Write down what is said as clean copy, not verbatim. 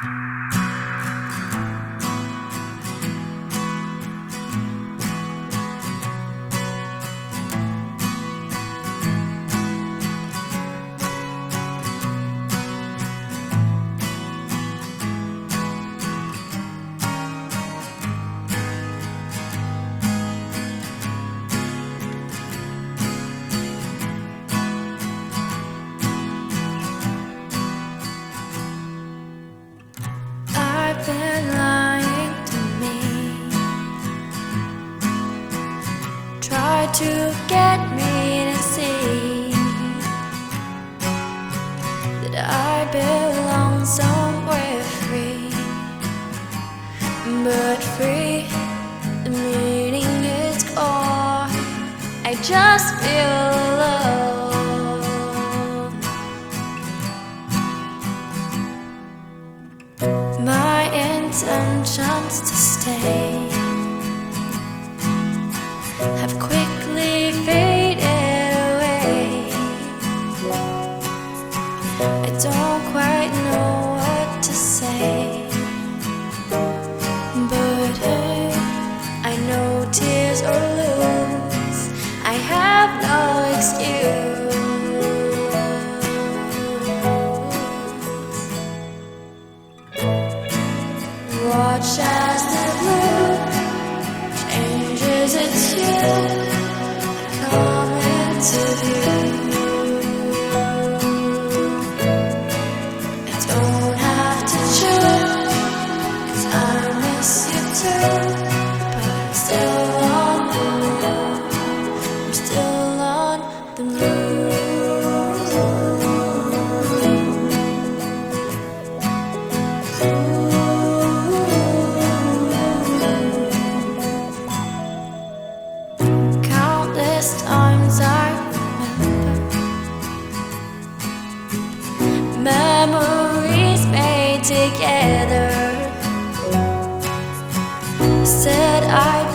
Been lying to me, try to get me to see that I belong somewhere free. But free, the meaning is gone. I just feel alone. My intentions to stay have quickly faded away. I don't quite know what to say, but hey, I know tears or lose, I have no excuse. Watch as the blue changes its hue, come into view. I don't have to choose, 'cause I miss you too. But I'm still on the move, I'm still on the move. Times I remember, memories made together. Said I